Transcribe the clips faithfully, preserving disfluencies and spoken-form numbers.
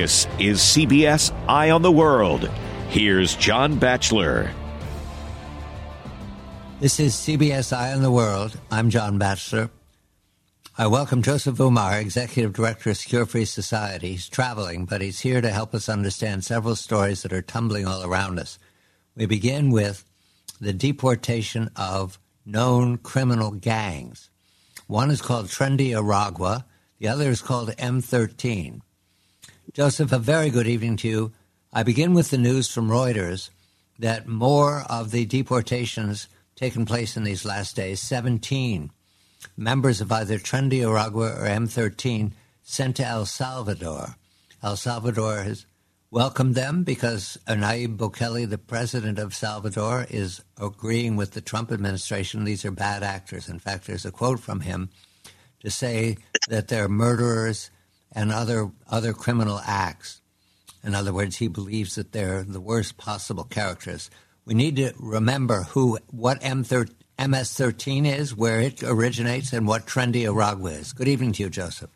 This is C B S Eye on the World. Here's John Batchelor. This is C B S Eye on the World. I'm John Batchelor. I welcome Joseph Umar, Executive Director of Secure Free Society. He's traveling, but he's here to help us understand several stories that are tumbling all around us. We begin with the deportation of known criminal gangs. One is called Tren de Aragua. The other is called M thirteen. Joseph, a very good evening to you. I begin with the news from Reuters that more of the deportations taken place in these last days, seventeen members of either Tren de Aragua or M thirteen sent to El Salvador. El Salvador has welcomed them because Nayib Bukele, the president of Salvador, is agreeing with the Trump administration. These are bad actors. In fact, there's a quote from him to say that they're murderers and other other criminal acts. In other words, he believes that they're the worst possible characters. We need to remember who, what M S thirteen is, where it originates, and what Tren de Aragua is. Good evening to you, Joseph.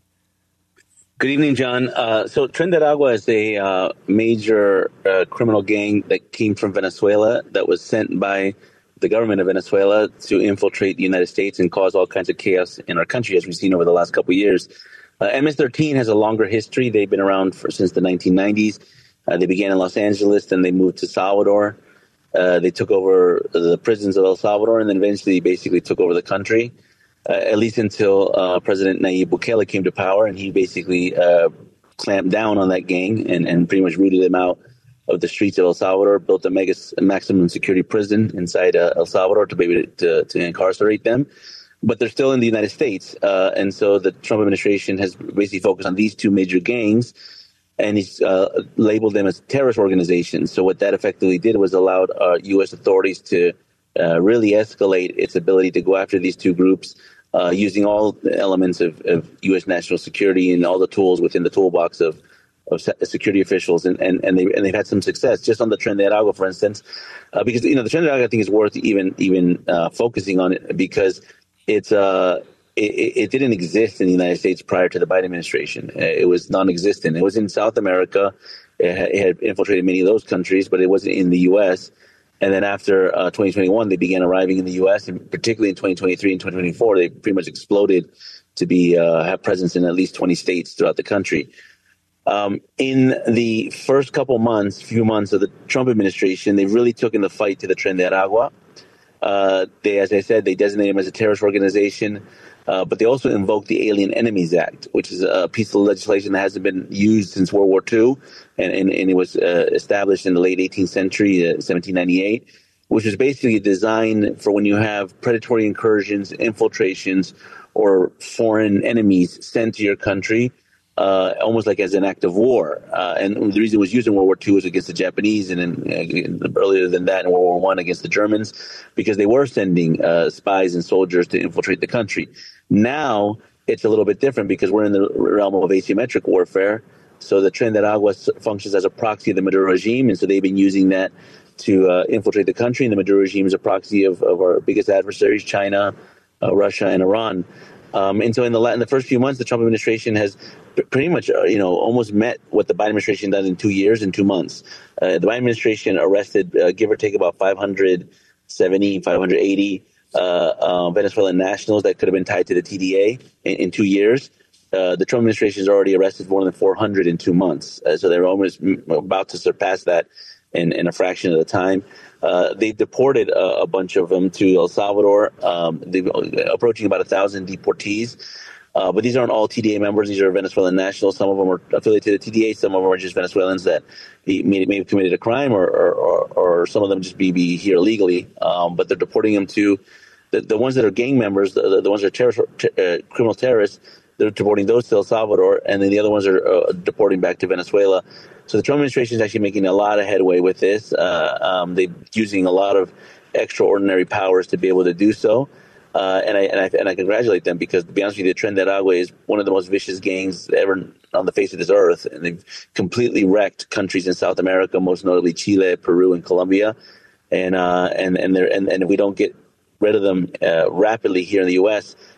Good evening, John. Uh, so Tren de Aragua is a uh, major uh, criminal gang that came from Venezuela that was sent by the government of Venezuela to infiltrate the United States and cause all kinds of chaos in our country, as we've seen over the last couple of years. Uh, M S thirteen has a longer history. They've been around for, since the nineteen nineties. Uh, they began in Los Angeles, then they moved to Salvador. Uh, they took over the prisons of El Salvador, and then eventually basically took over the country, uh, at least until uh, President Nayib Bukele came to power, and he basically uh, clamped down on that gang and, and pretty much rooted them out of the streets of El Salvador, built a mega a maximum security prison inside uh, El Salvador to be able to, to incarcerate them. But they're still in the United States. Uh, and so the Trump administration has basically focused on these two major gangs, and he's uh, labeled them as terrorist organizations. So what that effectively did was allowed uh, U S authorities to uh, really escalate its ability to go after these two groups uh, using all the elements of, of U S national security and all the tools within the toolbox of, of security officials. And, and, and, they, and they've had some success just on the Tren de Aragua, for instance, uh, because, you know, the Tren de Aragua, I think, is worth even, even uh, focusing on it because It's uh, it, it didn't exist in the United States prior to the Biden administration. It was non-existent. It was in South America. It had, it had infiltrated many of those countries, but it wasn't in the U S. And then after uh, twenty twenty-one, they began arriving in the U S, and particularly in twenty twenty-three and twenty twenty-four, they pretty much exploded to be uh, have presence in at least twenty states throughout the country. Um, in the first couple months, few months of the Trump administration, they really took in the fight to the Tren de Aragua. Uh, they, as I said, they designate them as a terrorist organization, uh, but they also invoked the Alien Enemies Act, which is a piece of legislation that hasn't been used since World War Two, and, and, and it was uh, established in the late eighteenth century, uh, seventeen ninety-eight, which is basically designed for when you have predatory incursions, infiltrations, or foreign enemies sent to your country, Uh, almost like as an act of war. Uh, and the reason it was used in World War Two was against the Japanese, and then uh, earlier than that in World War One against the Germans, because they were sending uh, spies and soldiers to infiltrate the country. Now it's a little bit different because we're in the realm of asymmetric warfare. So the Tren de Aragua functions as a proxy of the Maduro regime, and so they've been using that to uh, infiltrate the country. And the Maduro regime is a proxy of, of our biggest adversaries, China, uh, Russia, and Iran. Um, and so in the, in the first few months, the Trump administration has pretty much, uh, you know, almost met what the Biden administration done in two years and two months. Uh, the Biden administration arrested, uh, give or take, about five hundred seventy, five hundred eighty uh, uh, Venezuelan nationals that could have been tied to the T D A in, in two years. Uh, the Trump administration has already arrested more than four hundred in two months. Uh, so they're almost about to surpass that in, in a fraction of the time. Uh, they deported a, a bunch of them to El Salvador. Um, they're approaching about a thousand deportees. Uh, but these aren't all T D A members. These are Venezuelan nationals. Some of them are affiliated to the T D A. Some of them are just Venezuelans that may, may have committed a crime, or, or, or, or some of them just be, be here illegally. Um, but they're deporting them to the, the ones that are gang members, the, the ones that are terrorist, uh, criminal terrorists. They're deporting those to El Salvador, and then the other ones are uh, deporting back to Venezuela. So the Trump administration is actually making a lot of headway with this. Uh, um, they're using a lot of extraordinary powers to be able to do so. Uh, and, I, and, I, and I congratulate them because, to be honest with you, the Tren de Aragua is one of the most vicious gangs ever on the face of this earth. And they've completely wrecked countries in South America, most notably Chile, Peru, and Colombia. And uh, and and, and and if we don't get rid of them uh, rapidly here in the U S,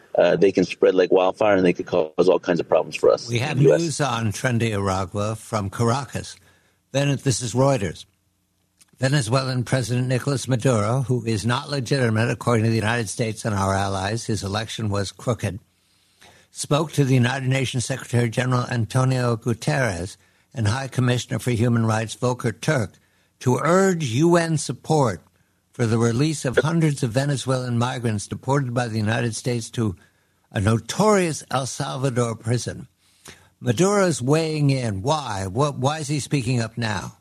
uh, they can spread like wildfire and they could cause all kinds of problems for us. We have in the U S. news on Tren de Aragua from Caracas. Then this is Reuters. Venezuelan President Nicolas Maduro, who is not legitimate according to the United States and our allies, his election was crooked, spoke to the United Nations Secretary General Antonio Guterres and High Commissioner for Human Rights Volker Turk to urge U N support for the release of hundreds of Venezuelan migrants deported by the United States to a notorious El Salvador prison. Maduro's weighing in. Why? What, why is he speaking up now?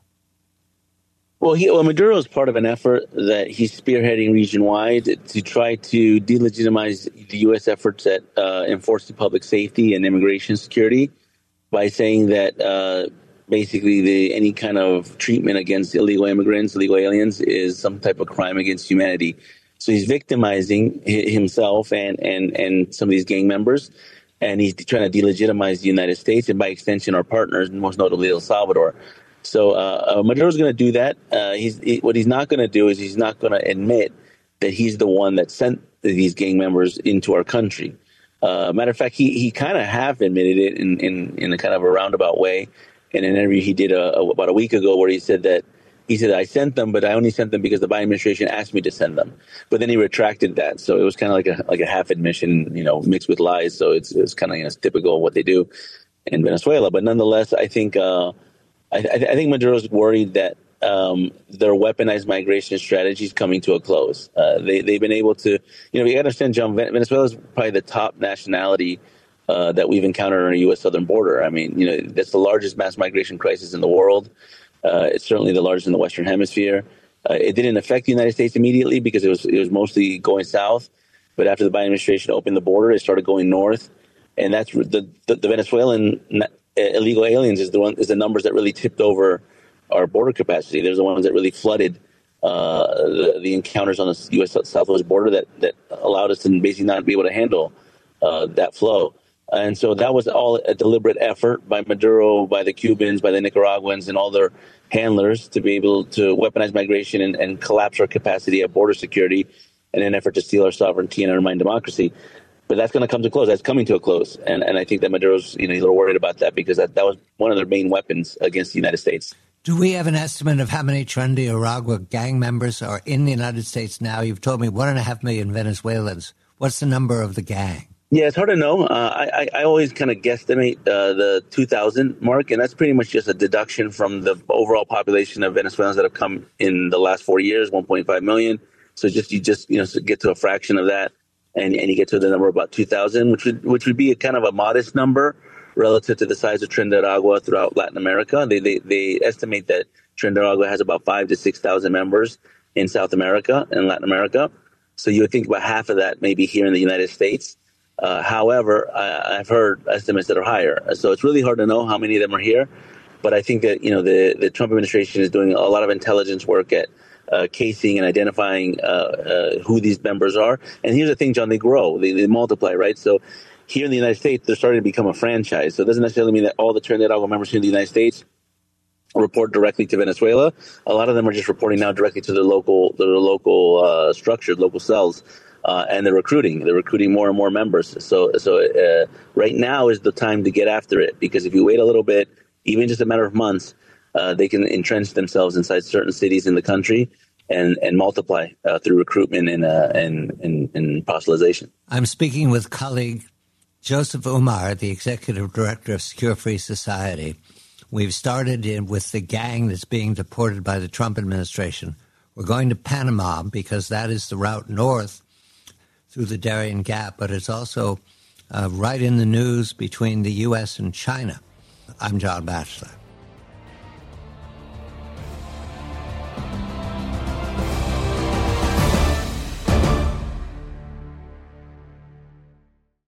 Well, he, well, Maduro is part of an effort that he's spearheading region-wide to try to delegitimize the U S efforts at uh, enforcing public safety and immigration security by saying that uh, basically the, any kind of treatment against illegal immigrants, illegal aliens, is some type of crime against humanity. So he's victimizing himself and, and, and some of these gang members, and he's trying to delegitimize the United States and by extension our partners, most notably El Salvador. So uh, uh, Maduro's going to do that. Uh, he's he, what he's not going to do is he's not going to admit that he's the one that sent these gang members into our country. Uh, matter of fact, he he kind of have admitted it in, in, in a kind of a roundabout way in an interview he did a, a, about a week ago, where he said that he said I sent them, but I only sent them because the Biden administration asked me to send them. But then he retracted that, so it was kind of like a like a half admission, you know, mixed with lies. So it's it's kind of you know, typical of what they do in Venezuela. But nonetheless, I think. Uh, I, I think Maduro's worried that um, their weaponized migration strategy is coming to a close. Uh, they, they've been able to, you know, you got to understand, John, Venezuela is probably the top nationality uh, that we've encountered on our U S southern border. I mean, you know, that's the largest mass migration crisis in the world. Uh, it's certainly the largest in the Western Hemisphere. Uh, it didn't affect the United States immediately because it was it was mostly going south. But after the Biden administration opened the border, it started going north, and that's the the, the Venezuelan illegal aliens is the one is the numbers that really tipped over our border capacity. There's the ones that really flooded uh, the, the encounters on the U S southwest border that, that allowed us to basically not be able to handle uh, that flow. And so that was all a deliberate effort by Maduro, by the Cubans, by the Nicaraguans, and all their handlers to be able to weaponize migration and, and collapse our capacity at border security in an effort to steal our sovereignty and undermine democracy. But that's going to come to a close. That's coming to a close. And and I think that Maduro's you know, a little worried about that because that, that was one of their main weapons against the United States. Do we have an estimate of how many Tren de Aragua gang members are in the United States now? You've told me one and a half million Venezuelans. What's the number of the gang? Yeah, it's hard to know. Uh, I, I always kind of guesstimate uh, the two thousand mark, and that's pretty much just a deduction from the overall population of Venezuelans that have come in the last four years, one point five million. So just you just you know get to a fraction of that. And, and you get to the number of about two thousand, which would which would be a kind of a modest number relative to the size of Tren de Aragua throughout Latin America. They they, they estimate that Tren de Aragua has about five to six thousand members in South America and Latin America. So you would think about half of that maybe here in the United States. Uh, however, I, I've heard estimates that are higher. So it's really hard to know how many of them are here. But I think that you know the the Trump administration is doing a lot of intelligence work at Uh, casing and identifying uh, uh, who these members are. And here's the thing, John, they grow, they, they multiply, right? So here in the United States, they're starting to become a franchise. So it doesn't necessarily mean that all the Tren de Aragua members here in the United States report directly to Venezuela. A lot of them are just reporting now directly to their local, their local uh, structures, local cells, uh, and they're recruiting. They're recruiting more and more members. So, so uh, right now is the time to get after it, because if you wait a little bit, even just a matter of months, Uh, they can entrench themselves inside certain cities in the country and, and multiply uh, through recruitment and, uh, and, and, and proselytization. I'm speaking with colleague Joseph Umar, the executive director of Secure Free Society. We've started in with the gang that's being deported by the Trump administration. We're going to Panama because that is the route north through the Darien Gap, but it's also uh, right in the news between the U S and China. I'm John Batchelor.